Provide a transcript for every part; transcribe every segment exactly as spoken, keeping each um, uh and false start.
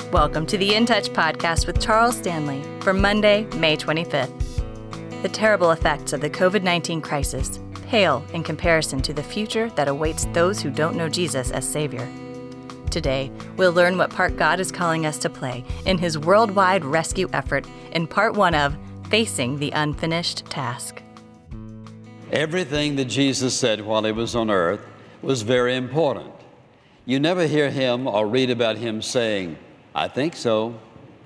Welcome to the In Touch podcast with Charles Stanley for Monday, May twenty-fifth. The terrible effects of the covid nineteen crisis pale in comparison to the future that awaits those who don't know Jesus as Savior. Today, we'll learn what part God is calling us to play in His worldwide rescue effort in part one of Facing the Unfinished Task. Everything that Jesus said while He was on earth was very important. You never hear Him or read about Him saying, I think so,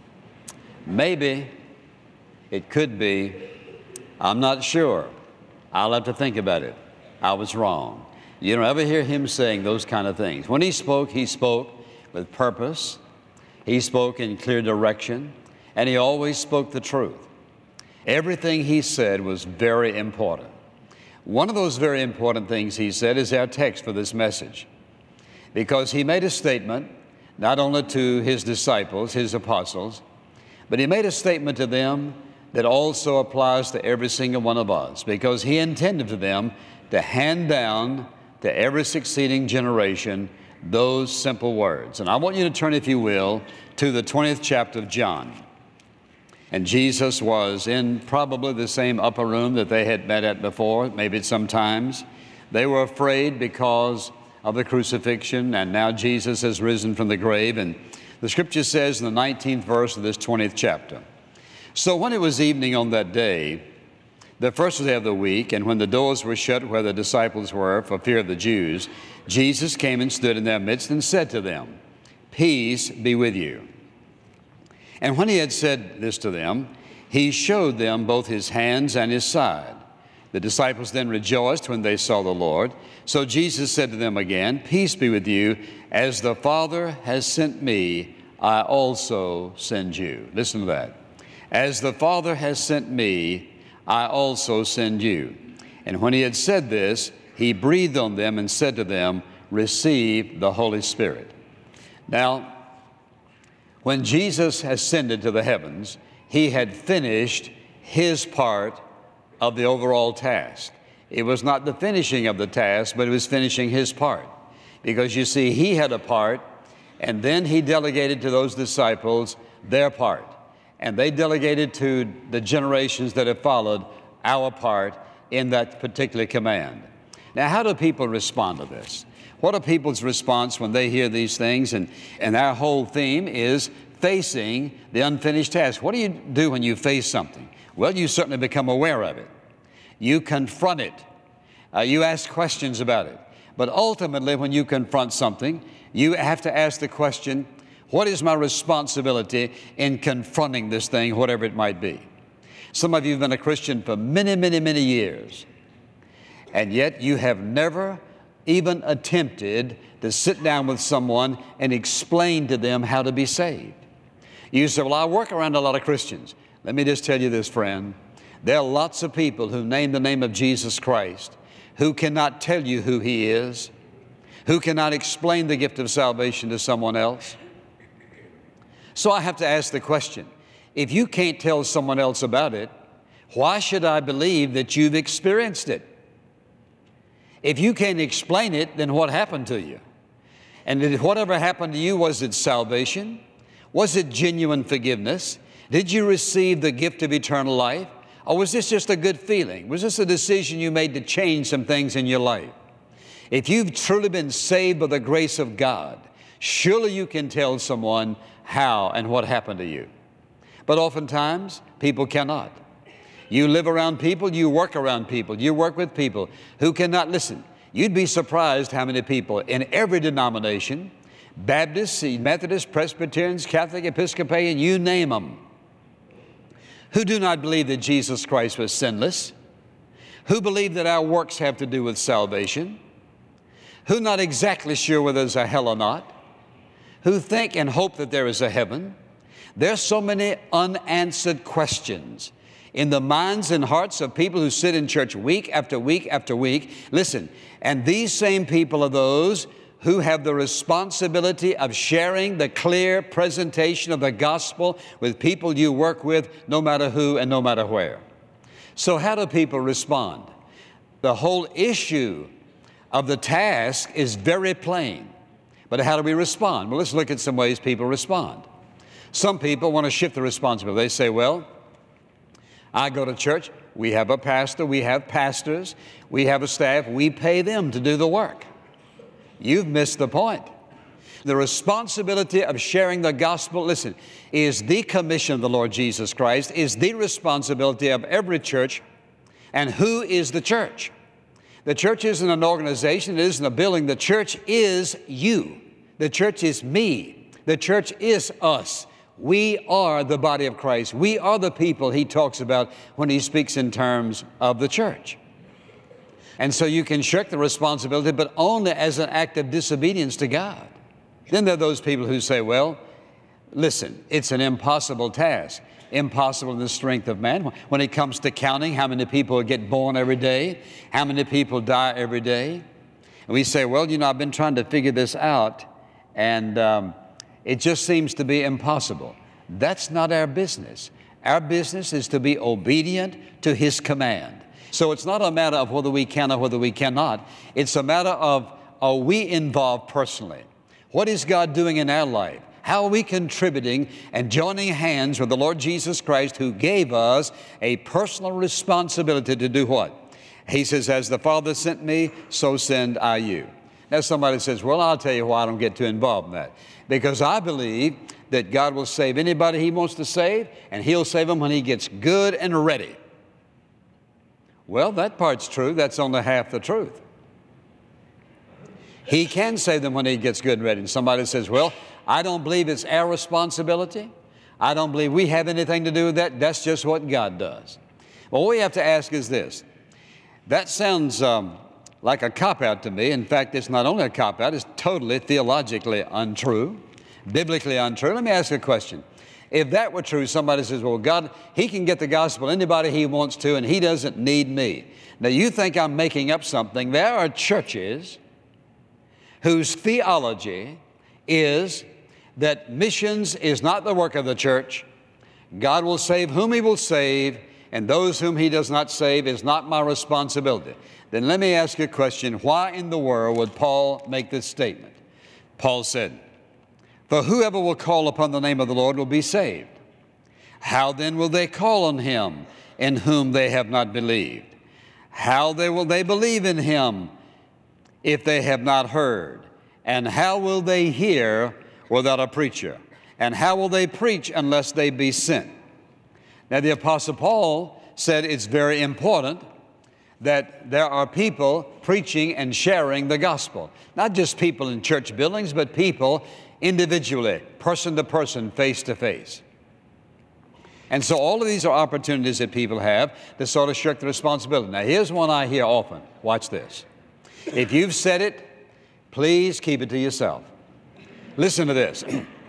maybe, it could be, I'm not sure, I'll have to think about it, I was wrong. You don't ever hear Him saying those kind of things. When He spoke, He spoke with purpose, He spoke in clear direction, and He always spoke the truth. Everything He said was very important. One of those very important things He said is our text for this message, because He made a statement not only to His disciples, His apostles, but He made a statement to them that also applies to every single one of us, because He intended for them to hand down to every succeeding generation those simple words. And I want you to turn, if you will, to the twentieth chapter of John. And Jesus was in probably the same upper room that they had met at before, maybe sometimes. They were afraid because of the crucifixion, and now Jesus has risen from the grave. And the scripture says in the nineteenth verse of this twentieth chapter, so when it was evening on that day, the first day of the week, and when the doors were shut where the disciples were for fear of the Jews, Jesus came and stood in their midst and said to them, peace be with you. And when He had said this to them, He showed them both His hands and His side. The disciples then rejoiced when they saw the Lord. So Jesus said to them again, peace be with you. As the Father has sent me, I also send you. Listen to that. As the Father has sent me, I also send you. And when He had said this, He breathed on them and said to them, receive the Holy Spirit. Now, when Jesus ascended to the heavens, He had finished His part of the overall task. It was not the finishing of the task, but it was finishing His part. Because you see, He had a part, and then He delegated to those disciples their part. And they delegated to the generations that have followed our part in that particular command. Now, how do people respond to this? What are people's response when they hear these things? And, and our whole theme is facing the unfinished task. What do you do when you face something? Well, you certainly become aware of it. You confront it. Uh, you ask questions about it. But ultimately, when you confront something, you have to ask the question, what is my responsibility in confronting this thing, whatever it might be? Some of you have been a Christian for many, many, many years, and yet you have never even attempted to sit down with someone and explain to them how to be saved. You say, well, I work around a lot of Christians. Let me just tell you this, friend. There are lots of people who name the name of Jesus Christ who cannot tell you who He is, who cannot explain the gift of salvation to someone else. So I have to ask the question, if you can't tell someone else about it, why should I believe that you've experienced it? If you can't explain it, then what happened to you? And did whatever happened to you, was it salvation? Was it genuine forgiveness? Did you receive the gift of eternal life? Or was this just a good feeling? Was this a decision you made to change some things in your life? If you've truly been saved by the grace of God, surely you can tell someone how and what happened to you. But oftentimes, people cannot. You live around people, you work around people, you work with people who cannot listen. You'd be surprised how many people in every denomination, Baptists, Methodists, Presbyterians, Catholic, Episcopalian, you name them, who do not believe that Jesus Christ was sinless, who believe that our works have to do with salvation, who are not exactly sure whether there's a hell or not, who think and hope that there is a heaven. There's so many unanswered questions in the minds and hearts of people who sit in church week after week after week. Listen, and these same people are those who have the responsibility of sharing the clear presentation of the gospel with people you work with, no matter who and no matter where. So how do people respond? The whole issue of the task is very plain. But how do we respond? Well, let's look at some ways people respond. Some people want to shift the responsibility. They say, well, I go to church, we have a pastor, we have pastors, we have a staff, we pay them to do the work. You've missed the point. The responsibility of sharing the gospel, listen, is the commission of the Lord Jesus Christ, is the responsibility of every church. And who is the church? The church isn't an organization, it isn't a building. The church is you. The church is me. The church is us. We are the body of Christ. We are the people he talks about when he speaks in terms of the church. And so you can shirk the responsibility, but only as an act of disobedience to God. Then there are those people who say, well, listen, it's an impossible task. Impossible in the strength of man. When it comes to counting how many people get born every day, how many people die every day. And we say, well, you know, I've been trying to figure this out, and um, it just seems to be impossible. That's not our business. Our business is to be obedient to his command. So it's not a matter of whether we can or whether we cannot. It's a matter of, are we involved personally? What is God doing in our life? How are we contributing and joining hands with the Lord Jesus Christ, who gave us a personal responsibility to do what? He says, as the Father sent me, so send I you. Now somebody says, well, I'll tell you why I don't get too involved in that. Because I believe that God will save anybody he wants to save, and he'll save them when he gets good and ready. Well, that part's true. That's only half the truth. He can save them when he gets good and ready. And somebody says, well, I don't believe it's our responsibility. I don't believe we have anything to do with that. That's just what God does. Well, what we have to ask is this. That sounds um, like a cop-out to me. In fact, it's not only a cop-out, it's totally theologically untrue, biblically untrue. Let me ask you a question. If that were true, somebody says, well, God, he can get the gospel anybody he wants to, and he doesn't need me. Now, you think I'm making up something. There are churches whose theology is that missions is not the work of the church. God will save whom he will save, and those whom he does not save is not my responsibility. Then let me ask you a question. Why in the world would Paul make this statement? Paul said, for whoever will call upon the name of the Lord will be saved. How then will they call on him in whom they have not believed? How they will they believe in him if they have not heard? And how will they hear without a preacher? And how will they preach unless they be sent? Now, the Apostle Paul said it's very important that there are people preaching and sharing the gospel. Not just people in church buildings, but people individually, person to person, face to face. And so all of these are opportunities that people have to sort of shirk the responsibility. Now, here's one I hear often. Watch this. If you've said it, please keep it to yourself. Listen to this.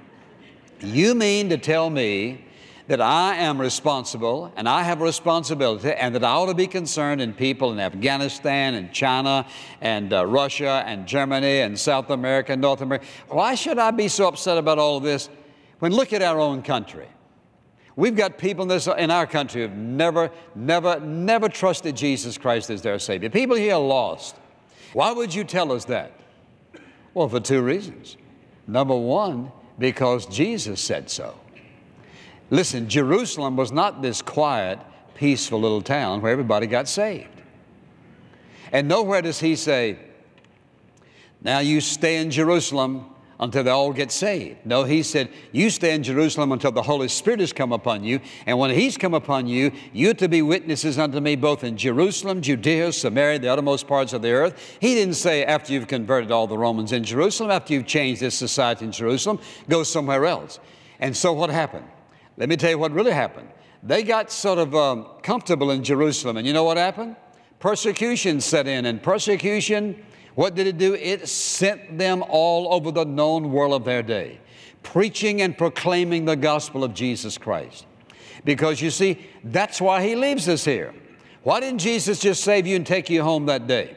You mean to tell me that I am responsible and I have a responsibility and that I ought to be concerned in people in Afghanistan and China and uh, Russia and Germany and South America and North America? Why should I be so upset about all of this when look at our own country? We've got people in, this, in our country who've never, never, never trusted Jesus Christ as their Savior. People here are lost. Why would you tell us that? Well, for two reasons. Number one, because Jesus said so. Listen, Jerusalem was not this quiet, peaceful little town where everybody got saved. And nowhere does he say, now you stay in Jerusalem until they all get saved. No, he said, you stay in Jerusalem until the Holy Spirit has come upon you. And when he's come upon you, you're to be witnesses unto me both in Jerusalem, Judea, Samaria, the uttermost parts of the earth. He didn't say after you've converted all the Romans in Jerusalem, after you've changed this society in Jerusalem, go somewhere else. And so what happened? Let me tell you what really happened. They got sort of um, comfortable in Jerusalem. And you know what happened? Persecution set in. And persecution, what did it do? It sent them all over the known world of their day, preaching and proclaiming the gospel of Jesus Christ. Because you see, that's why he leaves us here. Why didn't Jesus just save you and take you home that day?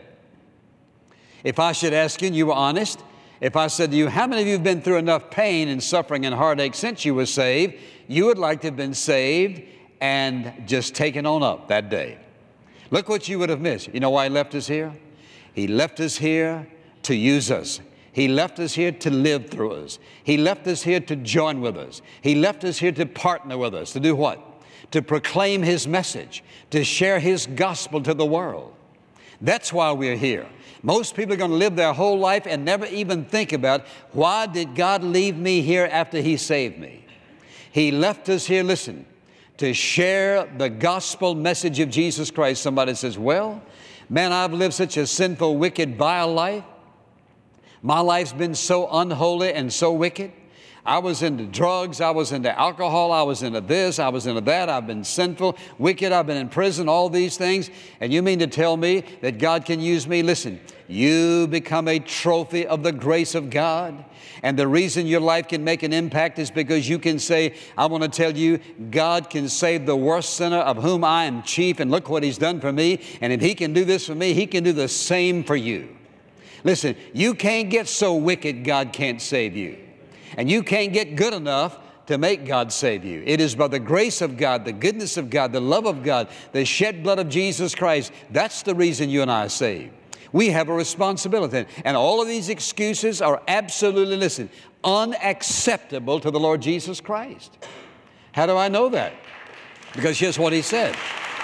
If I should ask you and you were honest, if I said to you, how many of you have been through enough pain and suffering and heartache since you were saved, you would like to have been saved and just taken on up that day. Look what you would have missed. You know why he left us here? He left us here to use us. He left us here to live through us. He left us here to join with us. He left us here to partner with us. To do what? To proclaim His message, to share His gospel to the world. That's why we're here. Most people are going to live their whole life and never even think about, why did God leave me here after He saved me? He left us here, listen, to share the gospel message of Jesus Christ. Somebody says, well, man, I've lived such a sinful, wicked, vile life. My life's been so unholy and so wicked. I was into drugs, I was into alcohol, I was into this, I was into that, I've been sinful, wicked, I've been in prison, all these things. And you mean to tell me that God can use me? Listen, you become a trophy of the grace of God. And the reason your life can make an impact is because you can say, I want to tell you, God can save the worst sinner of whom I am chief, and look what He's done for me. And if He can do this for me, He can do the same for you. Listen, you can't get so wicked God can't save you. And you can't get good enough to make God save you. It is by the grace of God, the goodness of God, the love of God, the shed blood of Jesus Christ. That's the reason you and I are saved. We have a responsibility. And all of these excuses are absolutely, listen, unacceptable to the Lord Jesus Christ. How do I know that? Because here's what He said.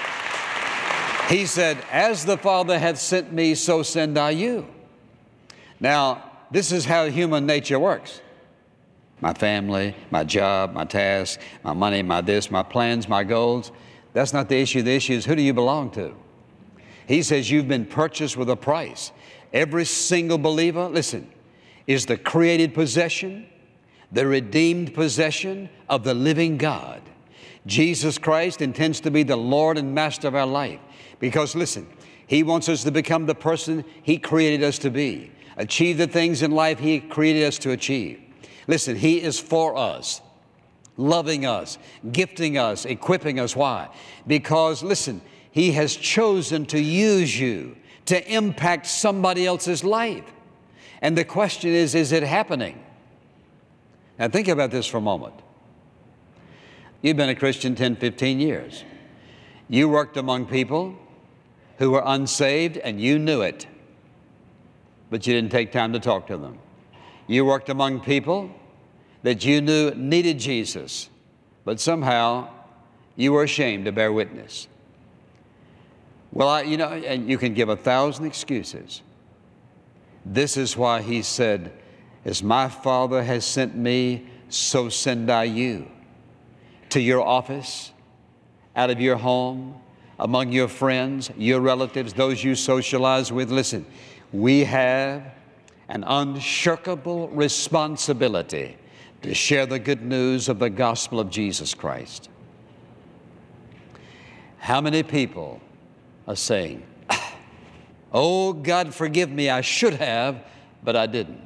He said, as the Father hath sent me, so send I you. Now, this is how human nature works. My family, my job, my tasks, my money, my this, my plans, my goals. That's not the issue. The issue is, who do you belong to? He says you've been purchased with a price. Every single believer, listen, is the created possession, the redeemed possession of the living God. Jesus Christ intends to be the Lord and Master of our life because, listen, He wants us to become the person He created us to be, achieve the things in life He created us to achieve. Listen, He is for us, loving us, gifting us, equipping us. Why? Because, listen, He has chosen to use you to impact somebody else's life. And the question is, is it happening? Now think about this for a moment. You've been a Christian ten, fifteen years. You worked among people who were unsaved and you knew it, but you didn't take time to talk to them. You worked among people that you knew needed Jesus, but somehow you were ashamed to bear witness. Well, I, you know, and you can give a thousand excuses. This is why He said, as my Father has sent me, so send I you. To your office, out of your home, among your friends, your relatives, those you socialize with. Listen, we have an unshirkable responsibility to share the good news of the gospel of Jesus Christ. How many people are saying, oh, God, forgive me, I should have, but I didn't?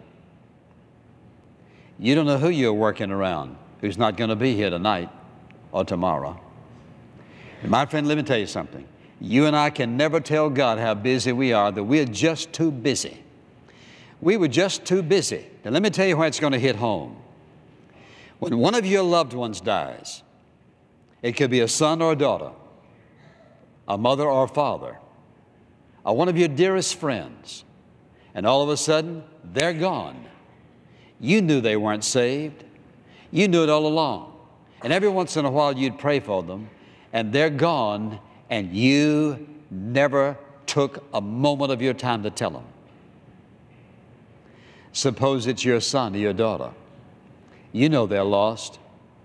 You don't know who you're working around who's not going to be here tonight or tomorrow. And my friend, let me tell you something. You and I can never tell God how busy we are, that we're just too busy. We were just too busy. Now, let me tell you where it's going to hit home. When one of your loved ones dies, it could be a son or a daughter, a mother or a father, or one of your dearest friends, and all of a sudden, they're gone. You knew they weren't saved. You knew it all along. And every once in a while, you'd pray for them, and they're gone, and you never took a moment of your time to tell them. Suppose it's your son or your daughter. You know they're lost.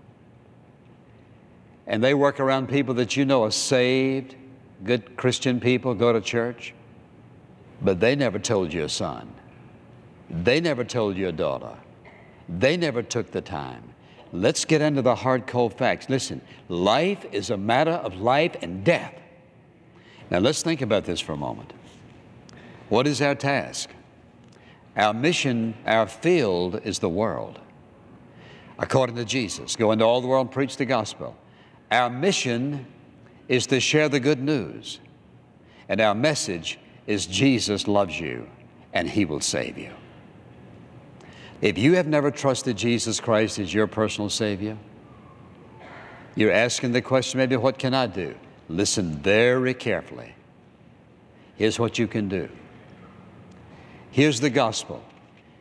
And they work around people that you know are saved, good Christian people, go to church. But they never told your son. They never told your daughter. They never took the time. Let's get into the hard, cold facts. Listen, life is a matter of life and death. Now let's think about this for a moment. What is our task? Our mission, our field is the world. According to Jesus, go into all the world and preach the gospel. Our mission is to share the good news. And our message is Jesus loves you and He will save you. If you have never trusted Jesus Christ as your personal Savior, you're asking the question, maybe, what can I do? Listen very carefully. Here's what you can do. Here's the gospel.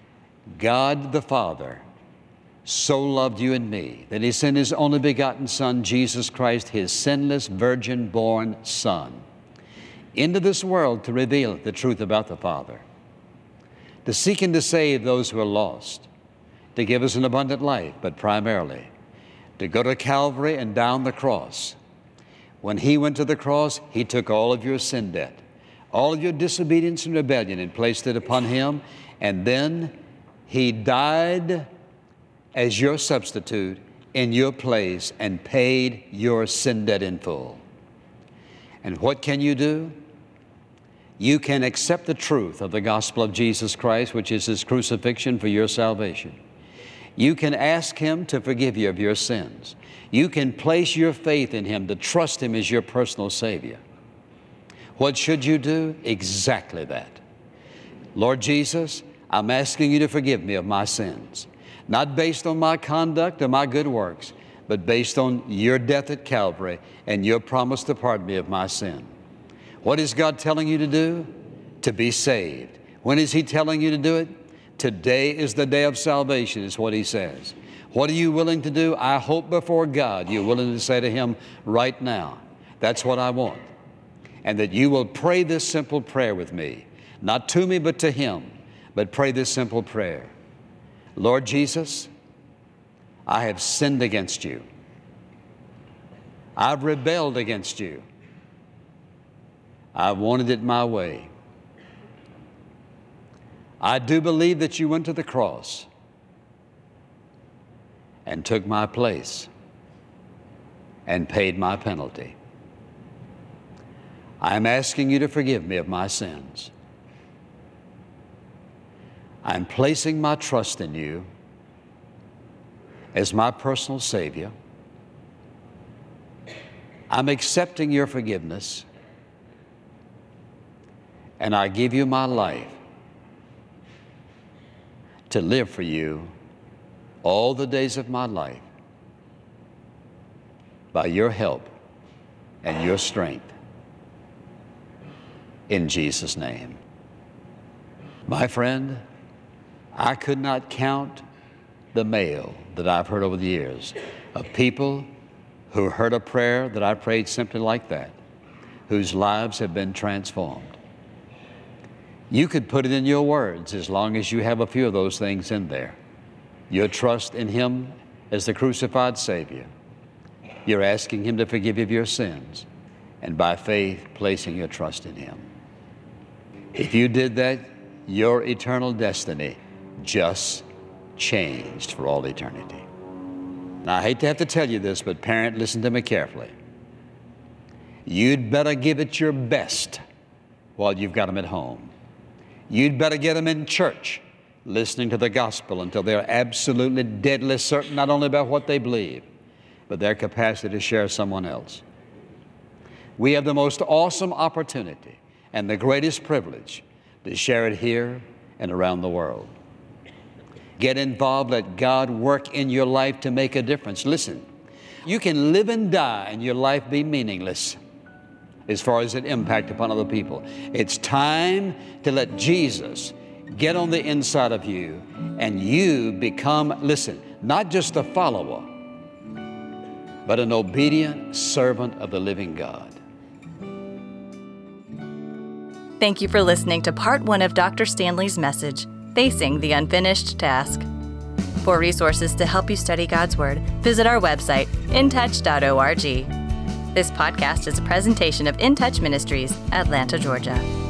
God the Father so loved you and me that He sent His only begotten Son, Jesus Christ, His sinless, virgin-born Son, into this world to reveal the truth about the Father, to seek and to save those who are lost, to give us an abundant life, but primarily to go to Calvary and down the cross. When He went to the cross, He took all of your sin debt, all of your disobedience and rebellion, and placed it upon Him, and then He died as your substitute in your place and paid your sin debt in full. And what can you do? You can accept the truth of the gospel of Jesus Christ, which is His crucifixion for your salvation. You can ask Him to forgive you of your sins. You can place your faith in Him, to trust Him as your personal Savior. What should you do? Exactly that. Lord Jesus, I'm asking You to forgive me of my sins, not based on my conduct or my good works, but based on Your death at Calvary and Your promise to pardon me of my sin. What is God telling you to do? To be saved. When is He telling you to do it? Today is the day of salvation, is what He says. What are you willing to do? I hope before God you're willing to say to Him right now, that's what I want. And that you will pray this simple prayer with me, not to me, but to Him. But pray this simple prayer. Lord Jesus, I have sinned against You. I've rebelled against You. I wanted it my way. I do believe that You went to the cross and took my place and paid my penalty. I'm asking You to forgive me of my sins. I'm placing my trust in You as my personal Savior. I'm accepting Your forgiveness, and I give You my life to live for You all the days of my life by Your help and Your strength. In Jesus' name. My friend, I could not count the mail that I've heard over the years of people who heard a prayer that I prayed simply like that, whose lives have been transformed. You could put it in your words as long as you have a few of those things in there. Your trust in Him as the crucified Savior. You're asking Him to forgive you of your sins, and by faith placing your trust in Him. If you did that, your eternal destiny just changed for all eternity. Now, I hate to have to tell you this, but parent, listen to me carefully. You'd better give it your best while you've got them at home. You'd better get them in church, listening to the gospel until they're absolutely deadly certain not only about what they believe, but their capacity to share someone else. We have the most awesome opportunity and the greatest privilege to share it here and around the world. Get involved. Let God work in your life to make a difference. Listen, you can live and die and your life be meaningless as far as its impact upon other people. It's time to let Jesus get on the inside of you and you become, listen, not just a follower, but an obedient servant of the living God. Thank you for listening to part one of Doctor Stanley's message, Facing the Unfinished Task. For resources to help you study God's Word, visit our website, in touch dot org. This podcast is a presentation of In Touch Ministries, Atlanta, Georgia.